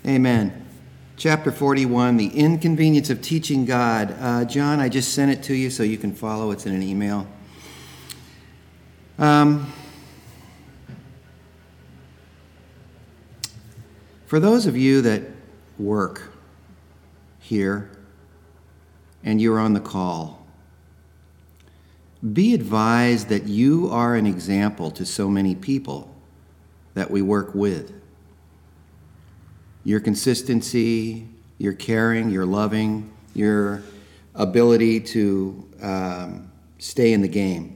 Amen. Chapter 41, The Inconvenience of Teaching God. John, I just sent it to you so you can follow. It's in an email. For those of you that work here and you're on the call, be advised that you are an example to so many people that we work with. Your consistency, your caring, your loving, your ability to stay in the game.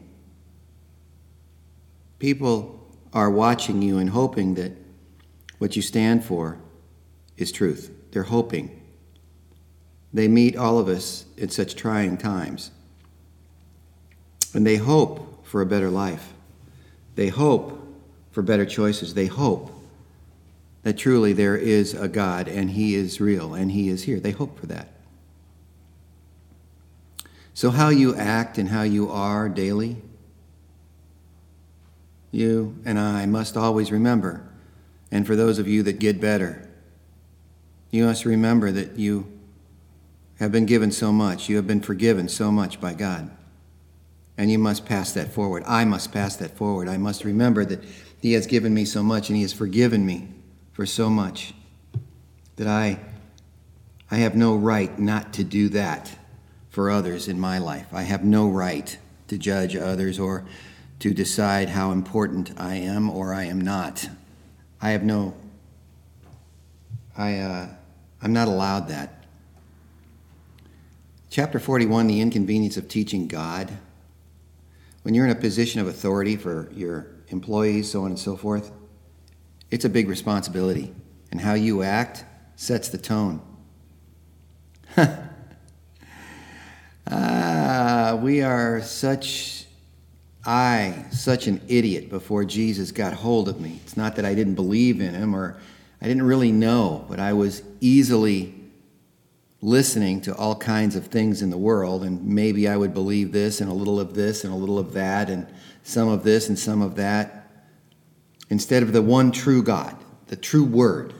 People are watching you and hoping that what you stand for is truth. They're hoping. They meet all of us at such trying times. And they hope for a better life. They hope for better choices. They hope that truly there is a God and He is real and He is here. They hope for that. So how you act and how you are daily, you and I must always remember, and for those of you that get better, you must remember that you have been given so much. You have been forgiven so much by God. And you must pass that forward. I must pass that forward. I must remember that He has given me so much and He has forgiven me for so much that I have no right not to do that for others in my life. I have no right to judge others or to decide how important I am or I am not. I'm not allowed that. Chapter 41, The Inconvenience of Teaching God. When you're in a position of authority for your employees, so on and so forth, it's a big responsibility. And how you act sets the tone. We are such an idiot before Jesus got hold of me. It's not that I didn't believe in Him or I didn't really know, but I was easily listening to all kinds of things in the world, and maybe I would believe this and a little of this and a little of that and some of this and some of that, instead of the one true God, the true Word.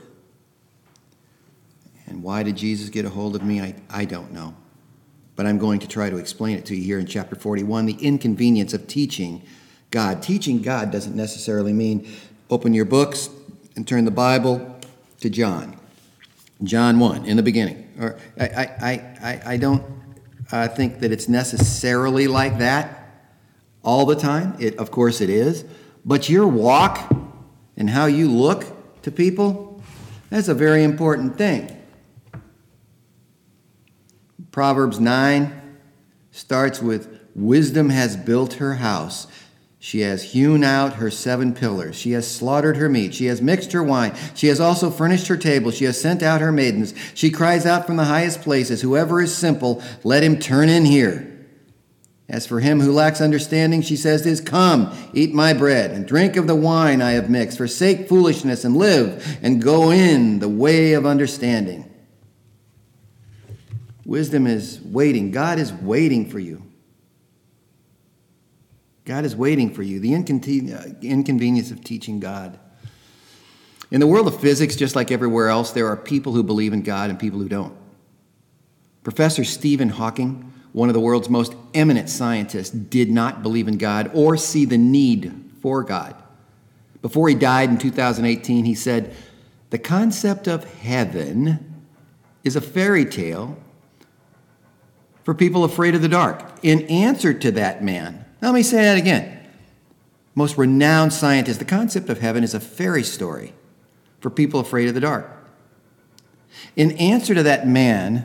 And why did Jesus get a hold of me? I don't know. But I'm going to try to explain it to you here in chapter 41, the inconvenience of teaching God. Teaching God doesn't necessarily mean open your books and turn the Bible to John. John 1, in the beginning. Or I don't think that it's necessarily like that all the time. Of course it is. But your walk and how you look to people, that's a very important thing. Proverbs 9 starts with, wisdom has built her house. She has hewn out her 7 pillars. She has slaughtered her meat. She has mixed her wine. She has also furnished her table. She has sent out her maidens. She cries out from the highest places, whoever is simple, let him turn in here. As for him who lacks understanding, she says to his, come, eat my bread, and drink of the wine I have mixed. Forsake foolishness, and live, and go in the way of understanding. Wisdom is waiting. God is waiting for you. God is waiting for you. The inconvenience of teaching God. In the world of physics, just like everywhere else, there are people who believe in God and people who don't. Professor Stephen Hawking, one of the world's most eminent scientists, did not believe in God or see the need for God. Before he died in 2018, he said, the concept of heaven is a fairy tale for people afraid of the dark. In answer to that man, let me say that again. Most renowned scientist, the concept of heaven is a fairy story for people afraid of the dark. In answer to that,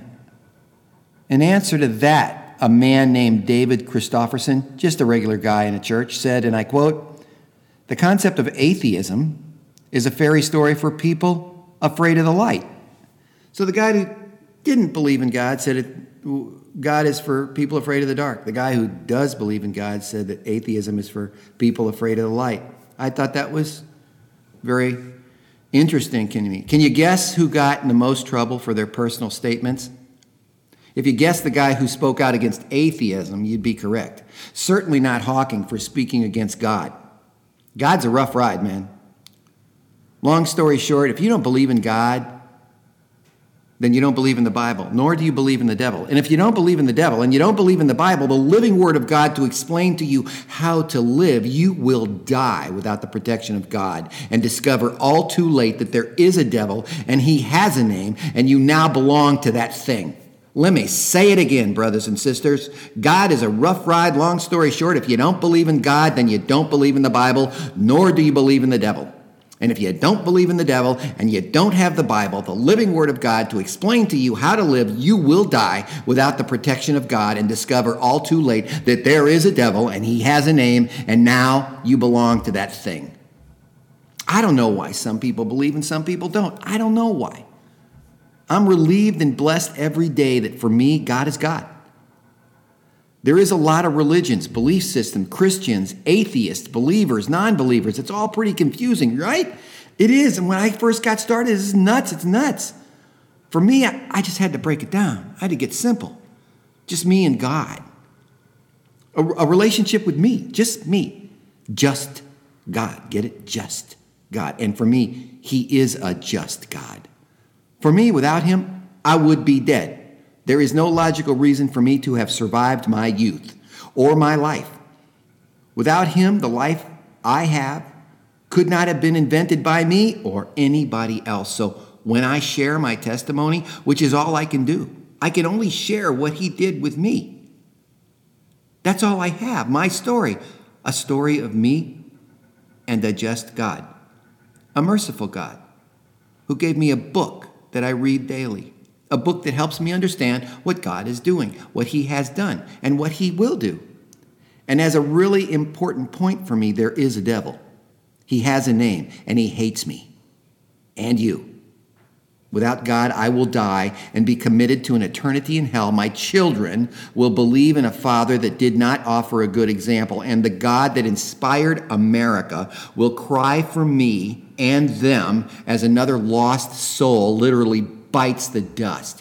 a man named David Christofferson, just a regular guy in a church, said, and I quote, the concept of atheism is a fairy story for people afraid of the light. So the guy who didn't believe in God said God is for people afraid of the dark. The guy who does believe in God said that atheism is for people afraid of the light. I thought that was very interesting to me. Can you guess who got in the most trouble for their personal statements? If you guessed the guy who spoke out against atheism, you'd be correct. Certainly not Hawking for speaking against God. God's a rough ride, man. Long story short, if you don't believe in God, then you don't believe in the Bible, nor do you believe in the devil. And if you don't believe in the devil and you don't believe in the Bible, the living word of God to explain to you how to live, you will die without the protection of God and discover all too late that there is a devil and he has a name and you now belong to that thing. Let me say it again, brothers and sisters. God is a rough ride. Long story short, if you don't believe in God, then you don't believe in the Bible, nor do you believe in the devil. And if you don't believe in the devil and you don't have the Bible, the living word of God to explain to you how to live, you will die without the protection of God and discover all too late that there is a devil and he has a name and now you belong to that thing. I don't know why some people believe and some people don't. I don't know why. I'm relieved and blessed every day that for me, God is God. There is a lot of religions, belief system, Christians, atheists, believers, non-believers. It's all pretty confusing, right? It is. And when I first got started, it's nuts. It's nuts. For me, I just had to break it down. I had to get simple. Just me and God. A relationship with me. Just me. Just God. Get it? Just God. And for me, he is a just God. For me, without him, I would be dead. There is no logical reason for me to have survived my youth or my life. Without him, the life I have could not have been invented by me or anybody else. So when I share my testimony, which is all I can do, I can only share what he did with me. That's all I have, my story, a story of me and a just God, a merciful God who gave me a book that I read daily. A book that helps me understand what God is doing, what he has done, and what he will do. And as a really important point for me, there is a devil. He has a name, and he hates me and you. Without God, I will die and be committed to an eternity in hell. My children will believe in a father that did not offer a good example, and the God that inspired America will cry for me and them as another lost soul literally bites the dust.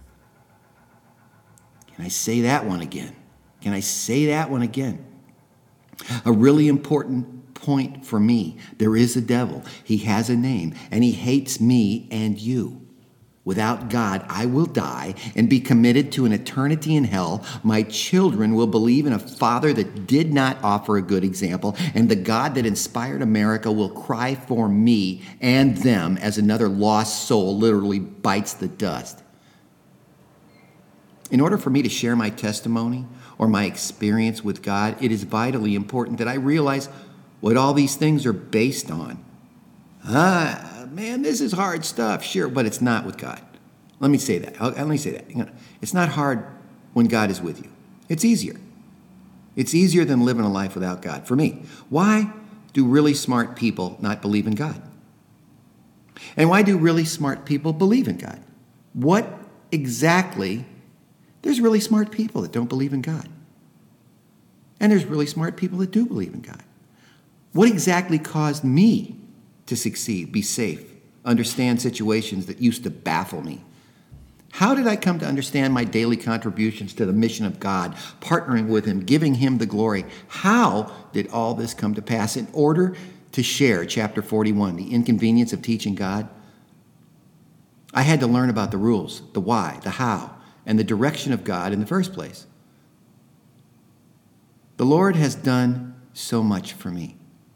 Can I say that one again? Can I say that one again? A really important point for me. There is a devil. He has a name, and he hates me and you. Without God, I will die and be committed to an eternity in hell. My children will believe in a father that did not offer a good example, and the God that inspired America will cry for me and them as another lost soul literally bites the dust. In order for me to share my testimony or my experience with God, it is vitally important that I realize what all these things are based on. Man, this is hard stuff, sure, but it's not with God. Let me say that. It's not hard when God is with you. It's easier. It's easier than living a life without God. For me, why do really smart people not believe in God? And why do really smart people believe in God? What exactly? There's really smart people that don't believe in God. And there's really smart people that do believe in God. What exactly caused me to succeed, be safe, understand situations that used to baffle me? How did I come to understand my daily contributions to the mission of God, partnering with him, giving him the glory? How did all this come to pass? In order to share chapter 41, the inconvenience of teaching God, I had to learn about the rules, the why, the how, and the direction of God in the first place. The Lord has done so much for me.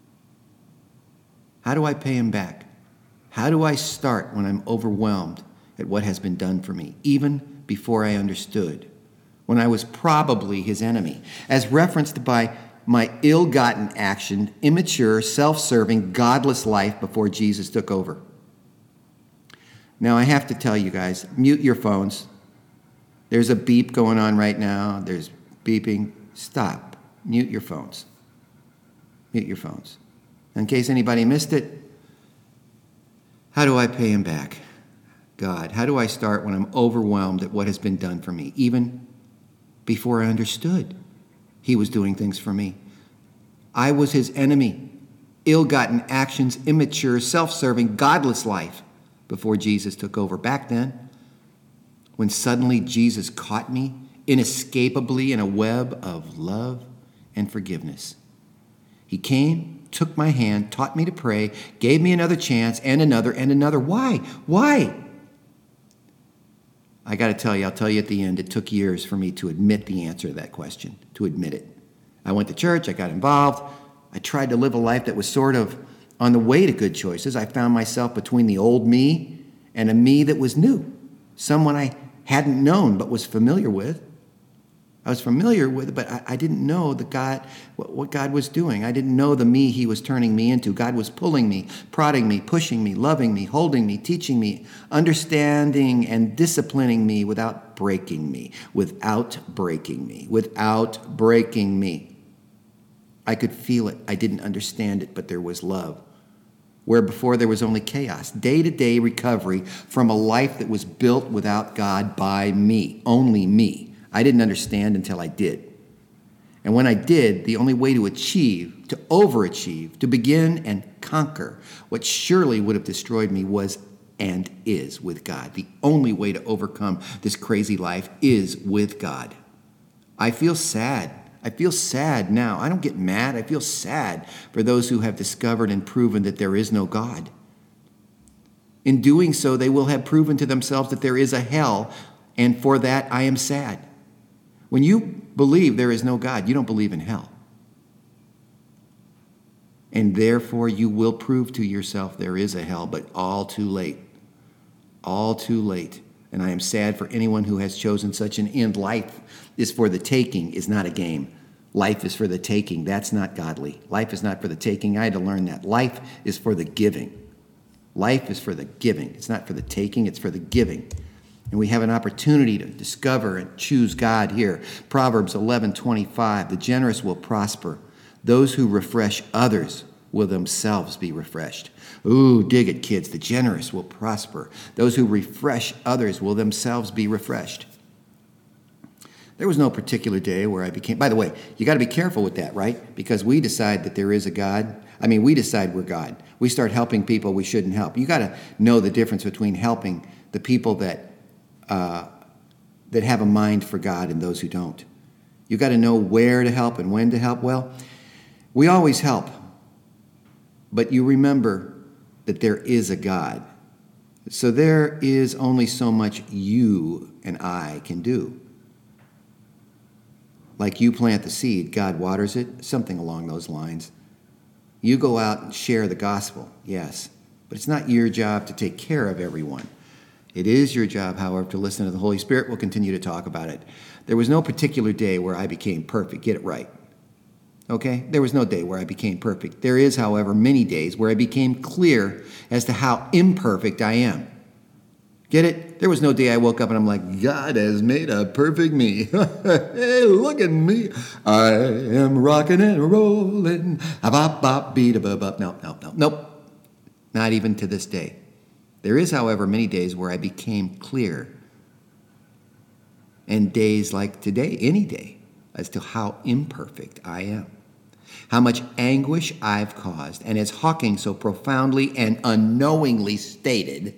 How do I pay him back? How do I start when I'm overwhelmed at what has been done for me, even before I understood, when I was probably his enemy, as referenced by my ill-gotten action, immature, self-serving, godless life before Jesus took over? Now, I have to tell you guys, mute your phones. There's a beep going on right now. There's beeping. Stop. Mute your phones. Mute your phones. In case anybody missed it, how do I pay him back? God, how do I start when I'm overwhelmed at what has been done for me, even before I understood he was doing things for me? I was his enemy, ill-gotten actions, immature, self-serving, godless life before Jesus took over. Back then, when suddenly Jesus caught me inescapably in a web of love and forgiveness. He came, took my hand, taught me to pray, gave me another chance and another and another. Why? Why? I got to tell you, I'll tell you at the end, it took years for me to admit the answer to that question, to admit it. I went to church, I got involved, I tried to live a life that was sort of on the way to good choices. I found myself between the old me and a me that was new, someone I hadn't known but was familiar with. I was familiar with it, but I didn't know what God was doing. I didn't know the me he was turning me into. God was pulling me, prodding me, pushing me, loving me, holding me, teaching me, understanding and disciplining me without breaking me, without breaking me, without breaking me. I could feel it. I didn't understand it, but there was love. Where before there was only chaos, day-to-day recovery from a life that was built without God by me, only me. I didn't understand until I did. And when I did, the only way to achieve, to overachieve, to begin and conquer what surely would have destroyed me was and is with God. The only way to overcome this crazy life is with God. I feel sad. I feel sad now. I don't get mad. I feel sad for those who have discovered and proven that there is no God. In doing so, they will have proven to themselves that there is a hell, and for that I am sad. When you believe there is no God, you don't believe in hell. And therefore, you will prove to yourself there is a hell, but all too late. All too late. And I am sad for anyone who has chosen such an end. Life is for the taking, is not a game. Life is for the taking. That's not godly. Life is not for the taking. I had to learn that. Life is for the giving. Life is for the giving. It's not for the taking, it's for the giving. And we have an opportunity to discover and choose God here. Proverbs 11:25, the generous will prosper. Those who refresh others will themselves be refreshed. Ooh, dig it, kids. The generous will prosper. Those who refresh others will themselves be refreshed. There was no particular day where I became, by the way, you got to be careful with that, right? Because we decide that there is a God. We decide we're God. We start helping people we shouldn't help. You got to know the difference between helping the people that have a mind for God and those who don't. You got to know where to help and when to help. Well, we always help, but you remember that there is a God. So there is only so much you and I can do. Like you plant the seed, God waters it, something along those lines. You go out and share the gospel, yes, but it's not your job to take care of everyone. It is your job, however, to listen to the Holy Spirit. We'll continue to talk about it. There was no particular day where I became perfect. Get it right. Okay? There was no day where I became perfect. There is, however, many days where I became clear as to how imperfect I am. Get it? There was no day I woke up and I'm like, God has made a perfect me. Hey, look at me. I am rocking and rolling. Nope. Not even to this day. There is, however, many days where I became clear, and days like today, any day, as to how imperfect I am, how much anguish I've caused, and as Hawking so profoundly and unknowingly stated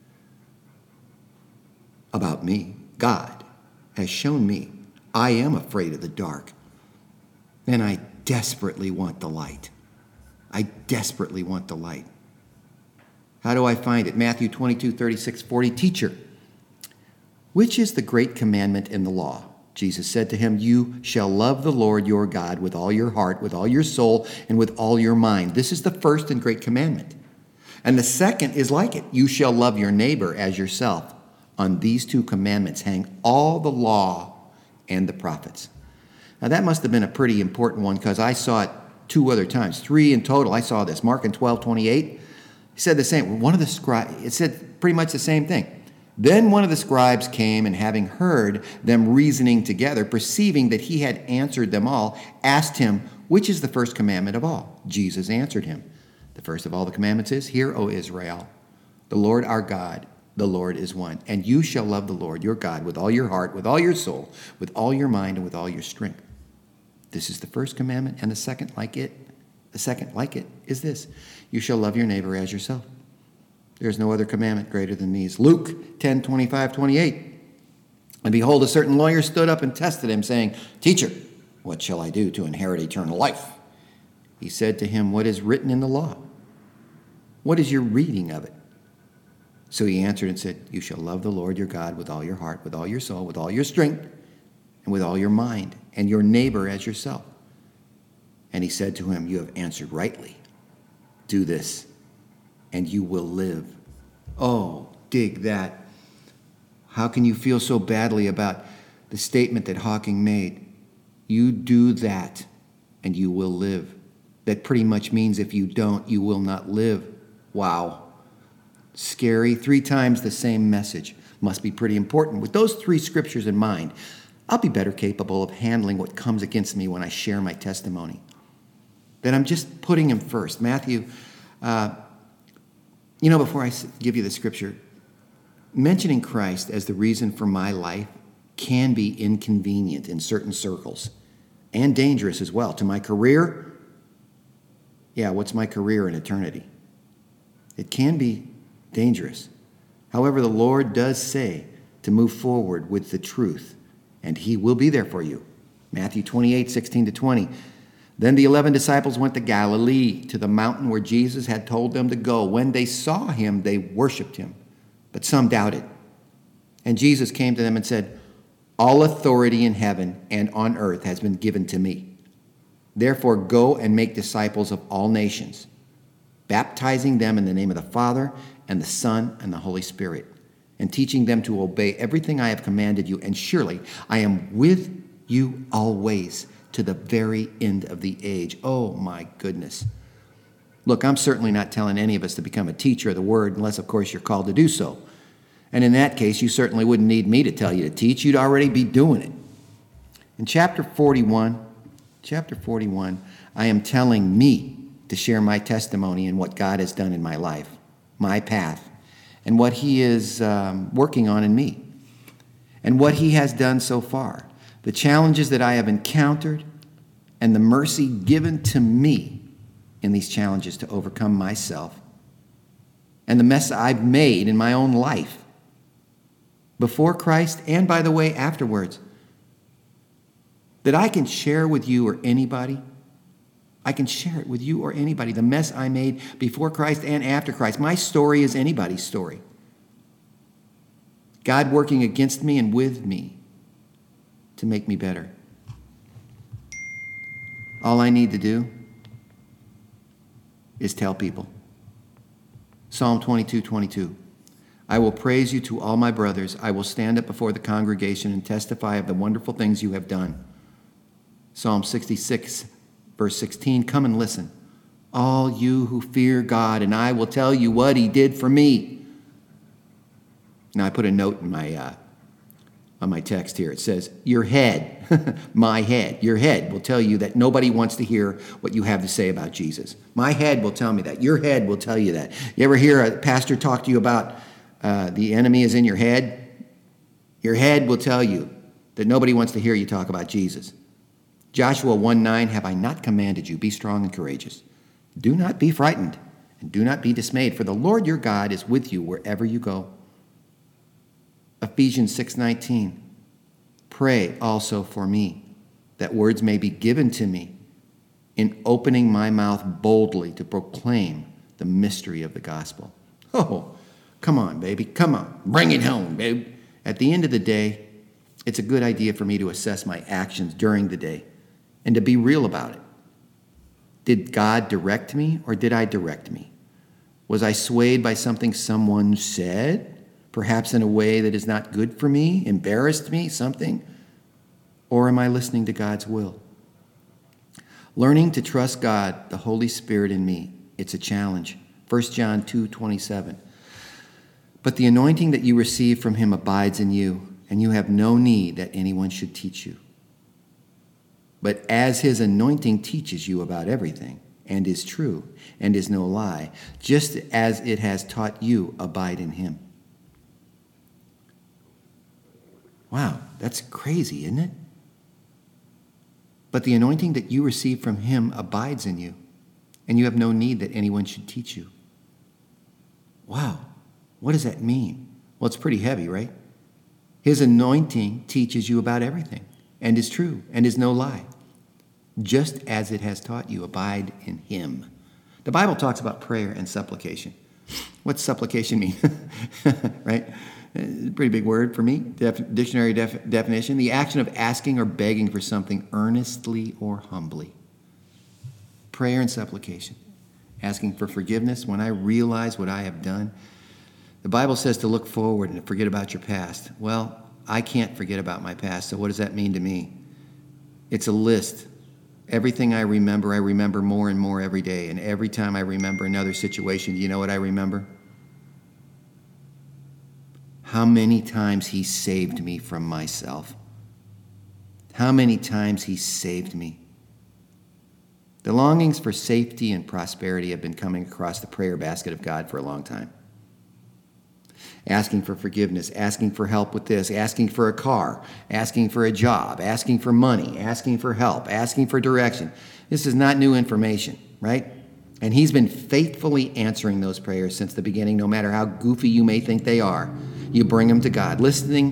about me, God has shown me I am afraid of the dark, and I desperately want the light. I desperately want the light. How do I find it? Matthew 22:36-40, Teacher, which is the great commandment in the law? Jesus said to him, You shall love the Lord your God with all your heart, with all your soul, and with all your mind. This is the first and great commandment. And the second is like it. You shall love your neighbor as yourself. On these two commandments hang all the law and the prophets. Now that must have been a pretty important one because I saw it 2 other times, 3 in total. I saw this. Mark in 12:28. He said the same. It said pretty much the same thing. Then one of the scribes came, and having heard them reasoning together, perceiving that he had answered them all, asked him, Which is the first commandment of all? Jesus answered him, The first of all the commandments is, Hear, O Israel, the Lord our God, the Lord is one. And you shall love the Lord your God with all your heart, with all your soul, with all your mind, and with all your strength. This is the first commandment, and the second like it. The second like it is this. You shall love your neighbor as yourself. There is no other commandment greater than these. Luke 10:25-28. And behold, a certain lawyer stood up and tested him, saying, Teacher, what shall I do to inherit eternal life? He said to him, What is written in the law? What is your reading of it? So he answered and said, you shall love the Lord your God with all your heart, with all your soul, with all your strength, and with all your mind, and your neighbor as yourself. And he said to him, you have answered rightly. Do this, and you will live. Oh, dig that. How can you feel so badly about the statement that Hawking made? You do that, and you will live. That pretty much means if you don't, you will not live. Wow. Scary. 3 times the same message. Must be pretty important. With those 3 scriptures in mind, I'll be better capable of handling what comes against me when I share my testimony. That I'm just putting him first. Matthew, before I give you the scripture, mentioning Christ as the reason for my life can be inconvenient in certain circles and dangerous as well. To my career, what's my career in eternity? It can be dangerous. However, the Lord does say to move forward with the truth, and he will be there for you. Matthew 28:16-20. Then the 11 disciples went to Galilee, to the mountain where Jesus had told them to go. When they saw him, they worshiped him, but some doubted. And Jesus came to them and said, all authority in heaven and on earth has been given to me. Therefore, go and make disciples of all nations, baptizing them in the name of the Father and the Son and the Holy Spirit, and teaching them to obey everything I have commanded you. And surely I am with you always, to the very end of the age. Oh, my goodness. Look, I'm certainly not telling any of us to become a teacher of the word unless, of course, you're called to do so. And in that case, you certainly wouldn't need me to tell you to teach. You'd already be doing it. In chapter 41, I am telling me to share my testimony and what God has done in my life, my path, and what he is working on in me, and what he has done so far. The challenges that I have encountered and the mercy given to me in these challenges to overcome myself and the mess I've made in my own life before Christ and, by the way, afterwards, that I can share with you or anybody. I can share it with you or anybody, the mess I made before Christ and after Christ. My story is anybody's story. God working against me and with me to make me better. All I need to do is tell people. Psalm 22:22. I will praise you to all my brothers. I will stand up before the congregation and testify of the wonderful things you have done. Psalm 66, verse 16. Come and listen, all you who fear God, and I will tell you what he did for me. Now, I put a note in on my text here. It says, your head, my head, your head will tell you that nobody wants to hear what you have to say about Jesus. My head will tell me that. Your head will tell you that. You ever hear a pastor talk to you about the enemy is in your head? Your head will tell you that nobody wants to hear you talk about Jesus. Joshua 1:9, have I not commanded you, be strong and courageous. Do not be frightened and do not be dismayed, for the Lord your God is with you wherever you go. Ephesians 6:19, pray also for me, that words may be given to me in opening my mouth boldly to proclaim the mystery of the gospel. Oh, come on, baby, come on, bring it home, babe. At the end of the day, it's a good idea for me to assess my actions during the day and to be real about it. Did God direct me or did I direct me? Was I swayed by something someone said? Perhaps in a way that is not good for me, embarrassed me, something? Or am I listening to God's will? Learning to trust God, the Holy Spirit in me, it's a challenge. 1 John 2:27. But the anointing that you receive from him abides in you, and you have no need that anyone should teach you. But as his anointing teaches you about everything, and is true, and is no lie, just as it has taught you, abide in him. Wow, that's crazy, isn't it? But the anointing that you receive from him abides in you, and you have no need that anyone should teach you. Wow, what does that mean? Well, it's pretty heavy, right? His anointing teaches you about everything, and is true, and is no lie. Just as it has taught you, abide in him. The Bible talks about prayer and supplication. What's supplication mean? Right? Pretty big word for me. Dictionary definition: the action of asking or begging for something earnestly or humbly. Prayer and supplication. Asking for forgiveness when I realize what I have done. The Bible says to look forward and to forget about your past. Well, I can't forget about my past, so what does that mean to me? It's a list. Everything I remember more and more every day. And every time I remember another situation, do you know what I remember? How many times he saved me from myself. How many times he saved me. The longings for safety and prosperity have been coming across the prayer basket of God for a long time. Asking for forgiveness, asking for help with this, asking for a car, asking for a job, asking for money, asking for help, asking for direction. This is not new information, right? And he's been faithfully answering those prayers since the beginning, no matter how goofy you may think they are. You bring them to God. Listening,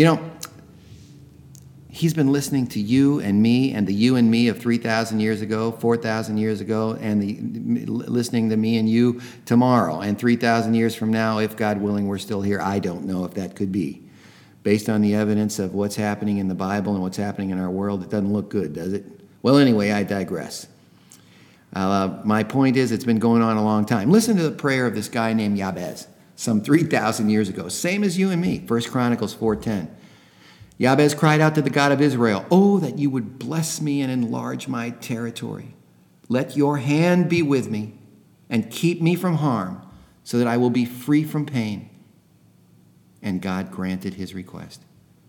he's been listening to you and me and the you and me of 3,000 years ago, 4,000 years ago, and listening to me and you tomorrow. And 3,000 years from now, if God willing, we're still here. I don't know if that could be. Based on the evidence of what's happening in the Bible and what's happening in our world, it doesn't look good, does it? Well, anyway, I digress. My point is, it's been going on a long time. Listen to the prayer of this guy named Jabez, some 3,000 years ago. Same as you and me, 1 Chronicles 4:10. Jabez cried out to the God of Israel, "Oh, that you would bless me and enlarge my territory. Let your hand be with me and keep me from harm so that I will be free from pain." And God granted his request.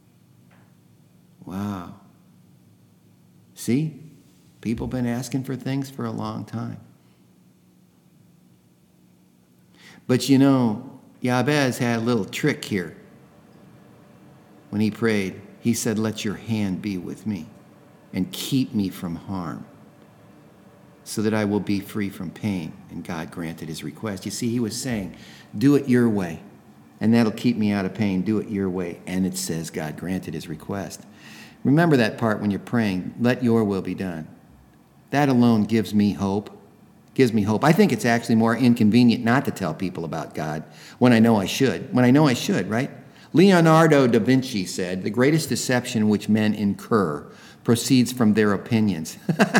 Wow. See? People have been asking for things for a long time. But Jabez had a little trick here. When he prayed, he said, "Let your hand be with me and keep me from harm so that I will be free from pain." And God granted his request. You see, he was saying, do it your way, and that'll keep me out of pain. Do it your way. And it says God granted his request. Remember that part when you're praying, let your will be done. That alone gives me hope. I think it's actually more inconvenient not to tell people about God when I know I should. Right? Leonardo da Vinci said, "The greatest deception which men incur proceeds from their opinions."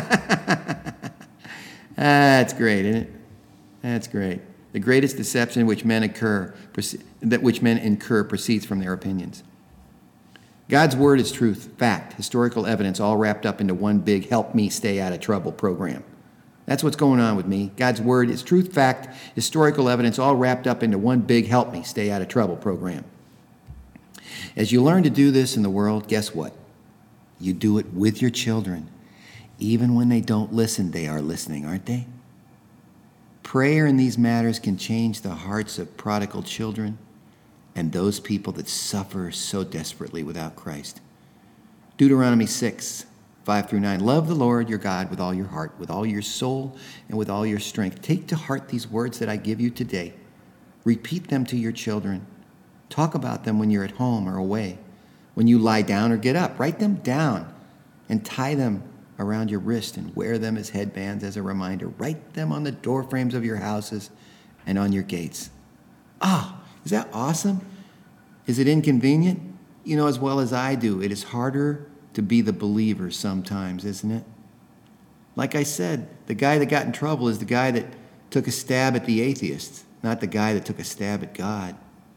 That's great, isn't it? That's great. The greatest deception which men incur proceeds from their opinions. God's word is truth, fact, historical evidence, all wrapped up into one big help me stay out of trouble program. That's what's going on with me. God's word is truth, fact, historical evidence, all wrapped up into one big help me stay out of trouble program. As you learn to do this in the world, guess what? You do it with your children. Even when they don't listen, they are listening, aren't they? Prayer in these matters can change the hearts of prodigal children and those people that suffer so desperately without Christ. Deuteronomy 6:5-9. Love the Lord your God with all your heart, with all your soul, and with all your strength. Take to heart these words that I give you today. Repeat them to your children. Talk about them when you're at home or away. When you lie down or get up, write them down and tie them around your wrist and wear them as headbands as a reminder. Write them on the door frames of your houses and on your gates. Is that awesome? Is it inconvenient? As well as I do, it is harder to be the believer sometimes, isn't it? Like I said, the guy that got in trouble is the guy that took a stab at the atheists, not the guy that took a stab at God.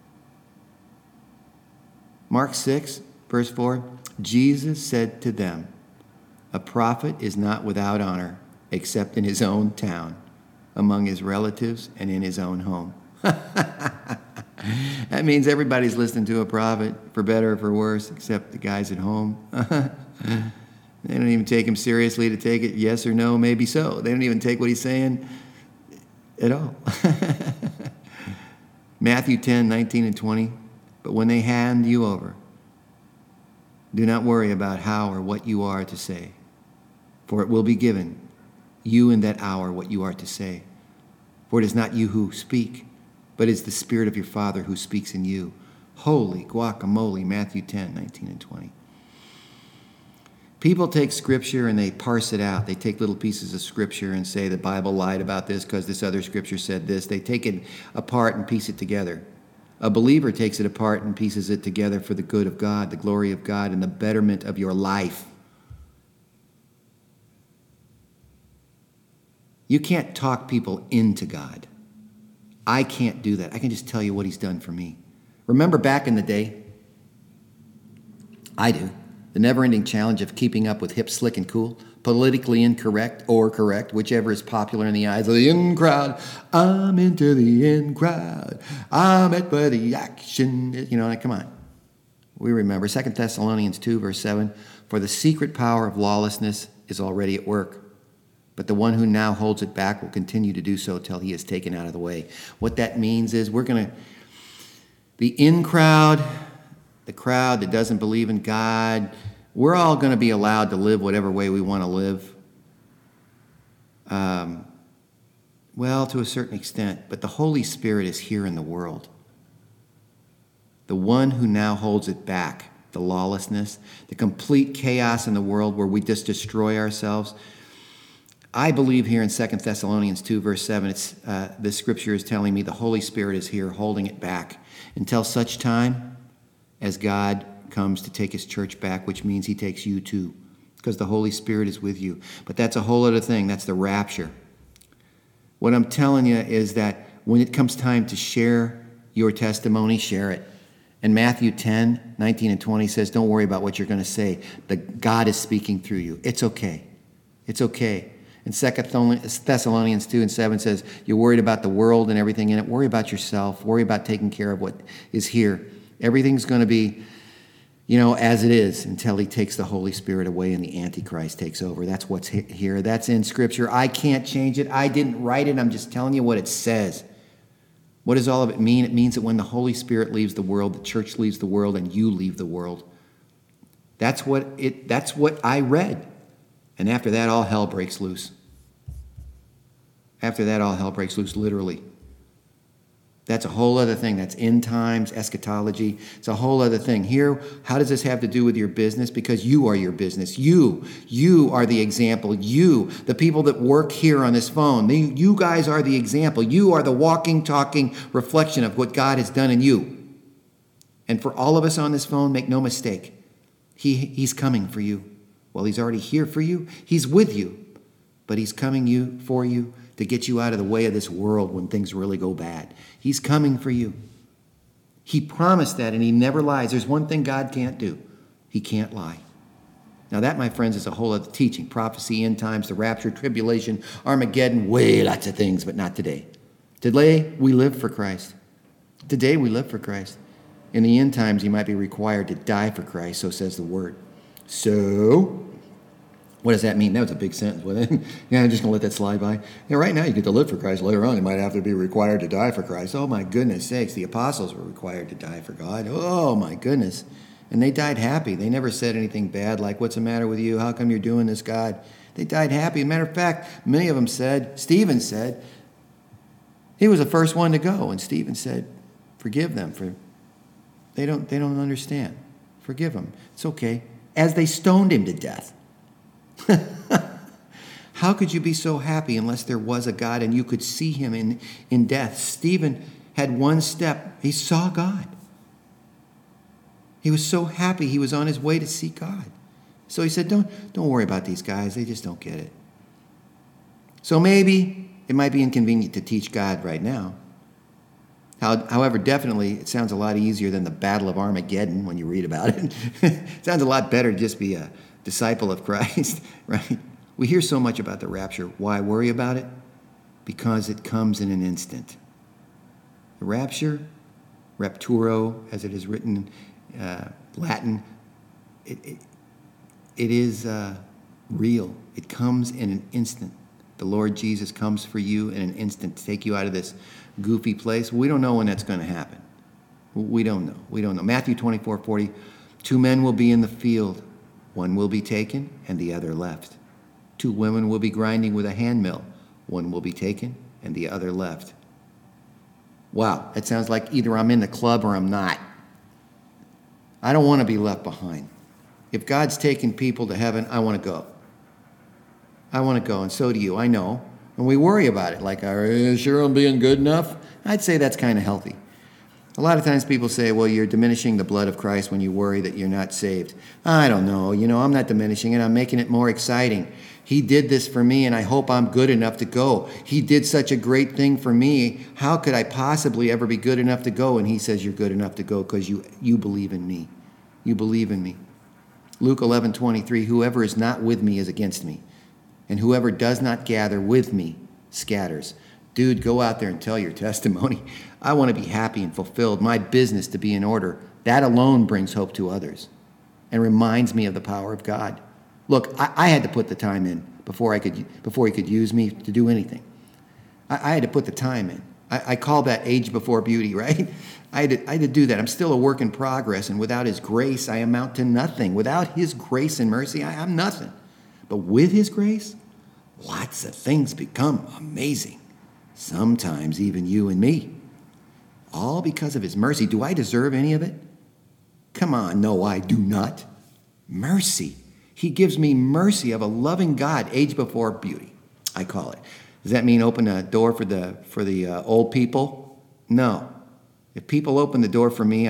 Mark 6, verse 4, Jesus said to them, "A prophet is not without honor except in his own town, among his relatives, and in his own home." That means everybody's listening to a prophet, for better or for worse, except the guys at home. They don't even take him seriously to take it yes or no, maybe so. They don't even take what he's saying at all. Matthew 10:19-20. But when they hand you over, do not worry about how or what you are to say, for it will be given you in that hour what you are to say. For it is not you who speak, but it's the Spirit of your Father who speaks in you. Holy guacamole, Matthew 10:19-20. People take Scripture and they parse it out. They take little pieces of Scripture and say the Bible lied about this because this other Scripture said this. They take it apart and piece it together. A believer takes it apart and pieces it together for the good of God, the glory of God, and the betterment of your life. You can't talk people into God. I can't do that. I can just tell you what he's done for me. Remember back in the day? I do. The never-ending challenge of keeping up with hip, slick, and cool, politically incorrect or correct, whichever is popular in the eyes of the in crowd. I'm into the in crowd. I'm at for the action. You know, come on. We remember 2 Thessalonians 2, verse 7, for the secret power of lawlessness is already at work, but the one who now holds it back will continue to do so till he is taken out of the way. What that means is the in crowd, the crowd that doesn't believe in God, we're all going to be allowed to live whatever way we want to live. Well, to a certain extent, but the Holy Spirit is here in the world. The one who now holds it back, the lawlessness, the complete chaos in the world where we just destroy ourselves. I believe here in 2 Thessalonians 2, verse 7, this scripture is telling me the Holy Spirit is here holding it back until such time as God comes to take his church back, which means he takes you too, because the Holy Spirit is with you. But that's a whole other thing. That's the rapture. What I'm telling you is that when it comes time to share your testimony, share it. And Matthew 10, 19 and 20 says, don't worry about what you're going to say. God is speaking through you. It's okay. It's okay. And 2 Thessalonians 2 and 7 says, you're worried about the world and everything in it. Worry about yourself. Worry about taking care of what is here. Everything's going to be, as it is until he takes the Holy Spirit away and the Antichrist takes over. That's what's here. That's in Scripture. I can't change it. I didn't write it. I'm just telling you what it says. What does all of it mean? It means that when the Holy Spirit leaves the world, the church leaves the world, and you leave the world. That's what I read. And after that, all hell breaks loose. After that, all hell breaks loose, literally. That's a whole other thing. That's end times, eschatology. It's a whole other thing. Here, how does this have to do with your business? Because you are your business. You are the example. You, the people that work here on this phone, you guys are the example. You are the walking, talking reflection of what God has done in you. And for all of us on this phone, make no mistake, he's coming for you. Well, he's already here for you. He's with you. But he's coming for you to get you out of the way of this world when things really go bad. He's coming for you. He promised that, and he never lies. There's one thing God can't do. He can't lie. Now that, my friends, is a whole other teaching. Prophecy, end times, the rapture, tribulation, Armageddon, lots of things, but not today. Today, we live for Christ. Today, we live for Christ. In the end times, you might be required to die for Christ, so says the Word. So, what does that mean? That was a big sentence, wasn't it? I'm just going to let that slide by. Right now, you get to live for Christ. Later on, you might have to be required to die for Christ. Oh, my goodness sakes. The apostles were required to die for God. Oh, my goodness. And they died happy. They never said anything bad like, what's the matter with you? How come you're doing this, God? They died happy. As a matter of fact, many of them said, Stephen said, he was the first one to go. And Stephen said, forgive them, for they don't understand. Forgive them. It's okay. As they stoned him to death. How could you be so happy unless there was a God and you could see him in death? Stephen had one step. He saw God. He was so happy he was on his way to see God. So he said, don't worry about these guys. They just don't get it. So maybe it might be inconvenient to teach God right now. However, definitely, it sounds a lot easier than the Battle of Armageddon when you read about it. It sounds a lot better to just be a disciple of Christ, right? We hear so much about the rapture. Why worry about it? Because it comes in an instant. The rapture, rapturo, as it is written in Latin, it is real. It comes in an instant. The Lord Jesus comes for you in an instant to take you out of this goofy place. We don't know when that's going to happen. We don't know. Matthew 24:40, 2 men will be in the field. One will be taken and the other left. 2 women will be grinding with a handmill. One will be taken and the other left. Wow, that sounds like either I'm in the club or I'm not. I don't want to be left behind. if God's taking people to heaven, I want to go. I want to go, and so do you, I know. And we worry about it, like, are you sure I'm being good enough? I'd say that's kind of healthy. A lot of times people say, well, you're diminishing the blood of Christ when you worry that you're not saved. I don't know. I'm not diminishing it. I'm making it more exciting. He did this for me, and I hope I'm good enough to go. He did such a great thing for me. How could I possibly ever be good enough to go? And he says you're good enough to go because you believe in me. You believe in me. Luke 11:23, whoever is not with me is against me, and whoever does not gather with me scatters. Dude, go out there and tell your testimony. I want to be happy and fulfilled, my business to be in order. That alone brings hope to others and reminds me of the power of God. Look, I had to put the time in before he could use me to do anything. I had to put the time in. I call that age before beauty, right? I had to do that. I'm still a work in progress, and without his grace, I amount to nothing. Without his grace and mercy, I'm nothing. But with his grace, lots of things become amazing. Sometimes even you and me. All because of his mercy. Do I deserve any of it? Come on, no, I do not. Mercy. He gives me mercy of a loving God, age before beauty, I call it. Does that mean open a door for the old people? No. If people open the door for me,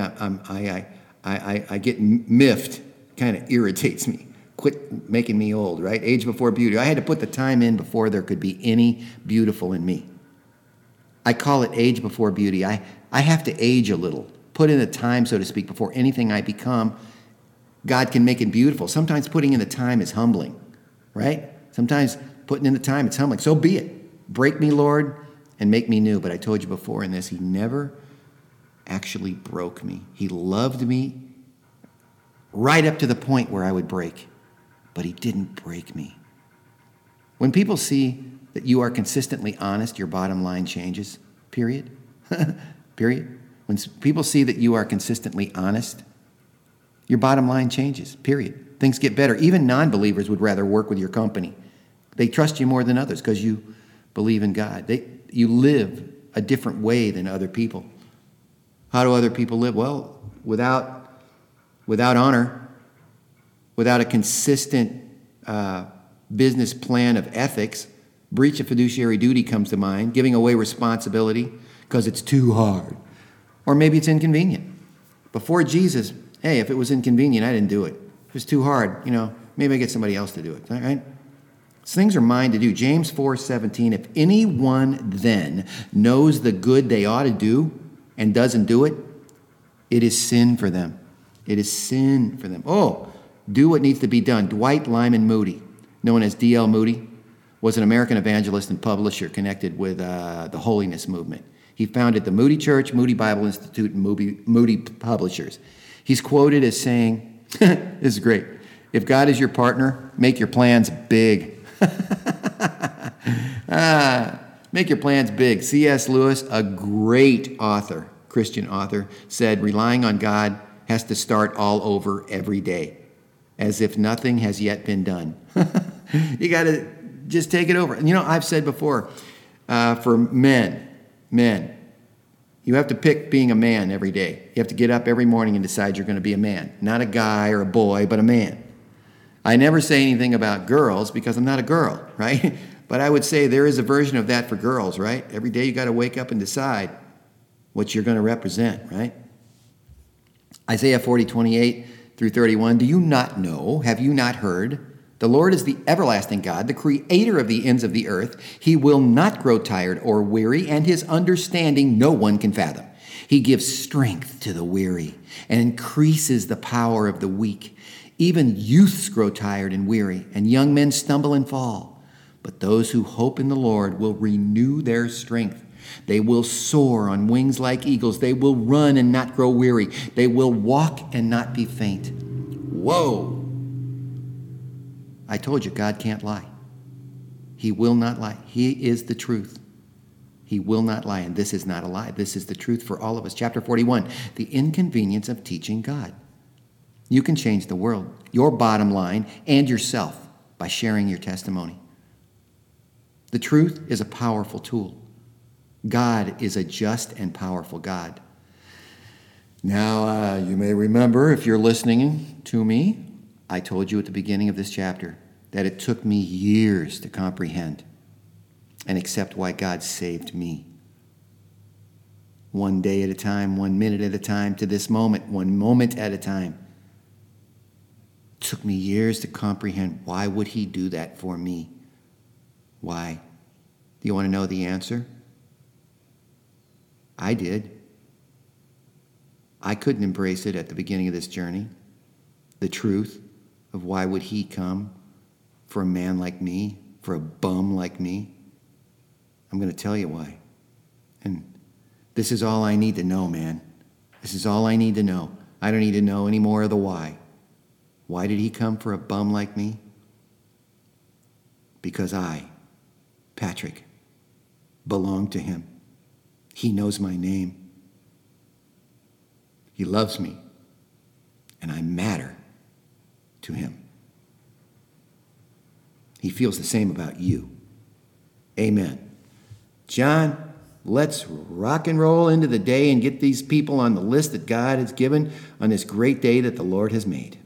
I get miffed. Kind of irritates me. Quit making me old, right? Age before beauty. I had to put the time in before there could be any beautiful in me. I call it age before beauty. I have to age a little, put in the time, so to speak, before anything I become, God can make it beautiful. Sometimes putting in the time is humbling, right? Sometimes putting in the time, it's humbling. So be it. Break me, Lord, and make me new. But I told you before in this, he never actually broke me. He loved me right up to the point where I would break, but he didn't break me. When people see that you are consistently honest, your bottom line changes, period. Period. When people see that you are consistently honest, your bottom line changes, period. Things get better. Even non-believers would rather work with your company. They trust you more than others because you believe in God. You live a different way than other people. How do other people live? Well, without honor, without a consistent business plan of ethics, breach of fiduciary duty comes to mind, giving away responsibility because it's too hard. Or maybe it's inconvenient. Before Jesus, hey, if it was inconvenient, I didn't do it. If it was too hard, maybe I get somebody else to do it, all right? So things are mine to do. James 4:17, if anyone then knows the good they ought to do and doesn't do it, it is sin for them. It is sin for them. Oh, do what needs to be done. Dwight Lyman Moody, known as D.L. Moody, was an American evangelist and publisher connected with the Holiness Movement. He founded the Moody Church, Moody Bible Institute, and Moody Publishers. He's quoted as saying, this is great, if God is your partner, make your plans big. Make your plans big. C.S. Lewis, a great author, Christian author, said relying on God has to start all over every day, as if nothing has yet been done. You got to just take it over. I've said before, for men, you have to pick being a man every day. You have to get up every morning and decide you're going to be a man. Not a guy or a boy, but a man. I never say anything about girls because I'm not a girl, right? But I would say there is a version of that for girls, right? Every day you got to wake up and decide what you're going to represent, right? Isaiah 40:28-31, do you not know, have you not heard? The Lord is the everlasting God, the creator of the ends of the earth. He will not grow tired or weary, and his understanding no one can fathom. He gives strength to the weary and increases the power of the weak. Even youths grow tired and weary, and young men stumble and fall. But those who hope in the Lord will renew their strength. They will soar on wings like eagles. They will run and not grow weary. They will walk and not be faint. Whoa! I told you, God can't lie. He will not lie. He is the truth. He will not lie, and this is not a lie. This is the truth for all of us. Chapter 41, the inconvenience of teaching God. You can change the world, your bottom line, and yourself by sharing your testimony. The truth is a powerful tool. God is a just and powerful God. Now, you may remember, if you're listening to me, I told you at the beginning of this chapter that it took me years to comprehend and accept why God saved me. One day at a time, 1 minute at a time, to this moment, 1 moment at a time. It took me years to comprehend why would he do that for me? Why? Do you want to know the answer? I did. I couldn't embrace it at the beginning of this journey. The truth of why would he come for a man like me, for a bum like me? I'm going to tell you why. And this is all I need to know, man. This is all I need to know. I don't need to know any more of the why. Why did he come for a bum like me? Because I, Patrick, belong to him. He knows my name. He loves me, and I matter to him. He feels the same about you. Amen. John, let's rock and roll into the day and get these people on the list that God has given on this great day that the Lord has made.